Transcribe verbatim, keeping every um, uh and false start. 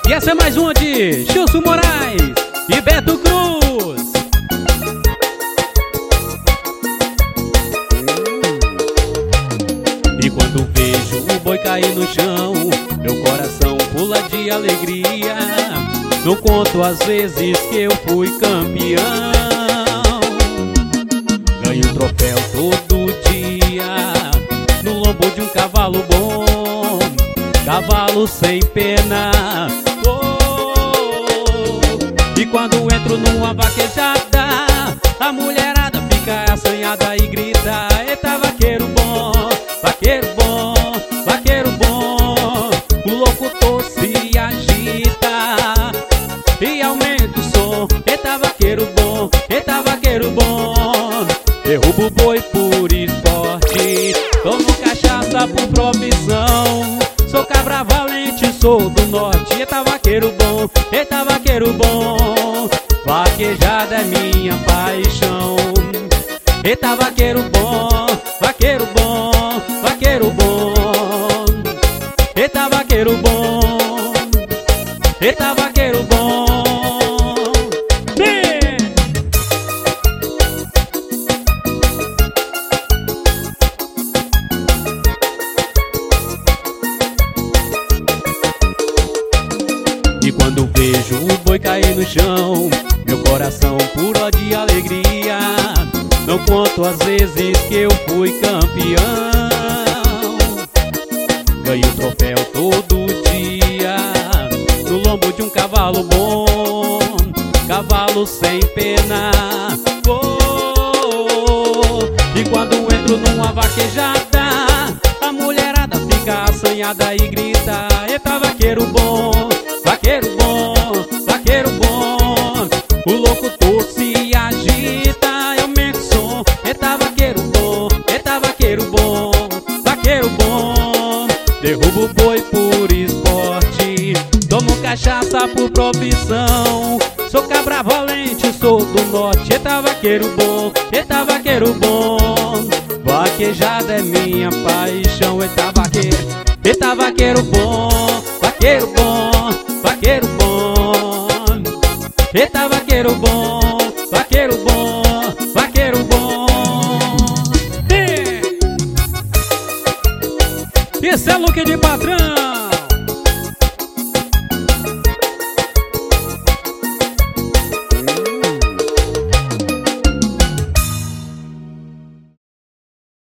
E essa é mais uma de Chilson Moraes e Beto Cruz. E quando vejo o boi cair no chão, meu coração pula de alegria. Não conto as vezes que eu fui campeão. Ganho um troféu todo dia no lombo de um cavalo bom, cavalo sem pena. E quando entro numa vaquejada, a mulherada fica assanhada e grita: eita, vaqueiro bom, vaqueiro bom, vaqueiro bom. O locutor se agita e aumenta o som: eita, vaqueiro bom, eita, vaqueiro bom. Derrubo o boi por esporte, tomo cachaça por profissão. Sou cabra valente, sou do norte. Eita, vaqueiro bom, eita, vaqueiro bom. Vaquejada é minha paixão. Eita, vaqueiro bom, vaqueiro bom, vaqueiro bom. Eita, vaqueiro bom, eita, vaqueiro bom. E quando vejo o boi cair no chão, meu coração pula de alegria. Não conto as vezes que eu fui campeão. Ganho um troféu todo dia no lombo de um cavalo bom, cavalo sem pena. Oh, e quando entro numa vaquejada, a mulherada fica assanhada e grita: eita, vaqueiro bom, vaqueiro bom, vaqueiro bom. O locutor se agita e aumenta o som: eita, vaqueiro bom, eita, vaqueiro bom, vaqueiro bom. Derrubo o boi por esporte, tomo cachaça por profissão. Sou cabra valente, sou do norte. Eita, vaqueiro bom, eita, vaqueiro bom. Vaquejada é minha paixão. Eita, vaqueiro, eita, vaqueiro bom, vaqueiro bom, vaqueiro bom. Eita, vaqueiro bom, vaqueiro bom, vaqueiro bom. Esse é Luque de Patrão.